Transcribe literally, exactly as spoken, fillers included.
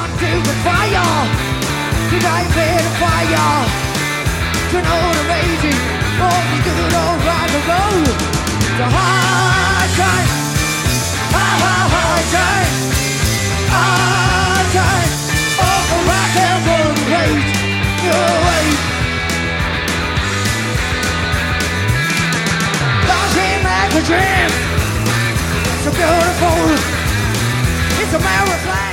to the fire, to dive in the fire, to know the raging, all the good old rock and roll. The hard time, hard, hard, hard time, hard time, all the rock and roll rage, your way. Dancing like a dream, so beautiful, it's a marathon.